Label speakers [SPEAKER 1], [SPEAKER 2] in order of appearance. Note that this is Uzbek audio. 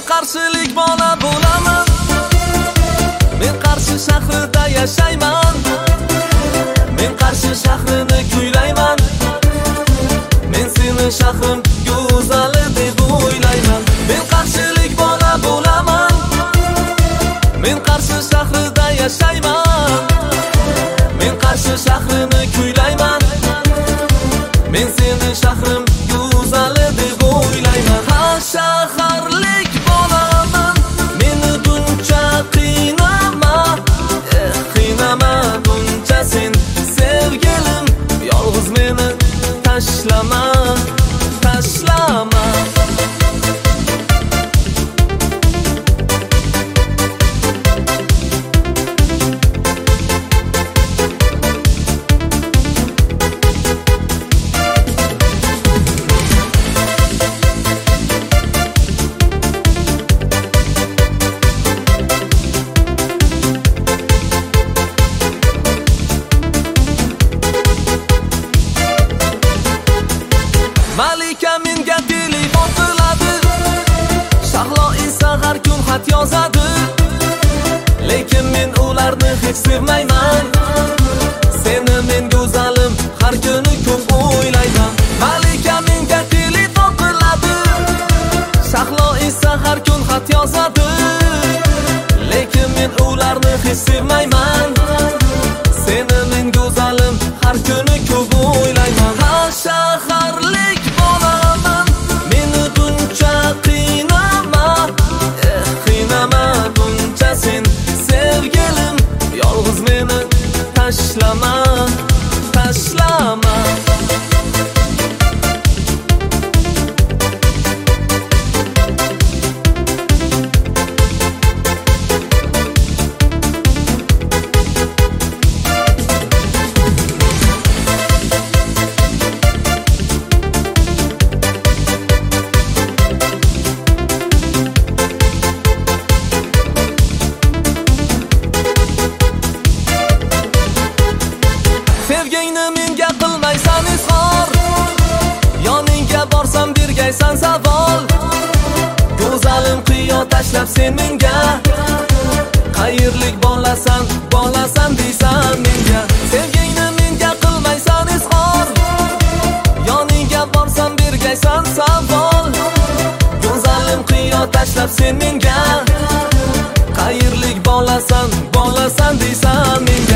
[SPEAKER 1] qarshilik bola bo'laman. Men Qarshi shahrida yashayman. Men Qarshi shahrini kuylayman. Men seni shahrim go'zali deb o'ylayman. Men qarshilik bola bo'laman. Men Qarshi shahrida yashayman. Men Qarshi shahrini kuylayman. Men seni shahrim go'zali deb o'ylayman. Ha shaharlik bolaman. Meni buncha qiynama. Qiynama buncha sen sevgilim. Yolg'iz meni tashlama, tashlama. Malika menga telefon qiladi. Shahlo esa har kun xat yozadi. Lekin men ularni hech sevmayman. Seni men go'zalim har kuni ko'p o'ylayman. Malika menga telefon qiladi. Shahlo esa har kun xat yozadi. Lekin men ularni hech sevmayman. Seni men go'zalim har kuni ko'p o'ylayman. Ha shaharlik bolaman. Meni buncha qiynama. Qiynama buncha sen sevgilim. Yolg'iz meni tashlama, tashlama. Sevgingni menga qilmaysan izhor. Yoningga borsam bergaysan savol. Go'zalim qiyo tashlab sen menga. Qayerlik bolasan, bolasan deysan menga. Sevgingni menga qilmaysan izhor. Yoningga borsam bergaysan savol. Go'zalim qiyo tashlab sen menga. Qayerlik bolasan, bolasan deysan menga.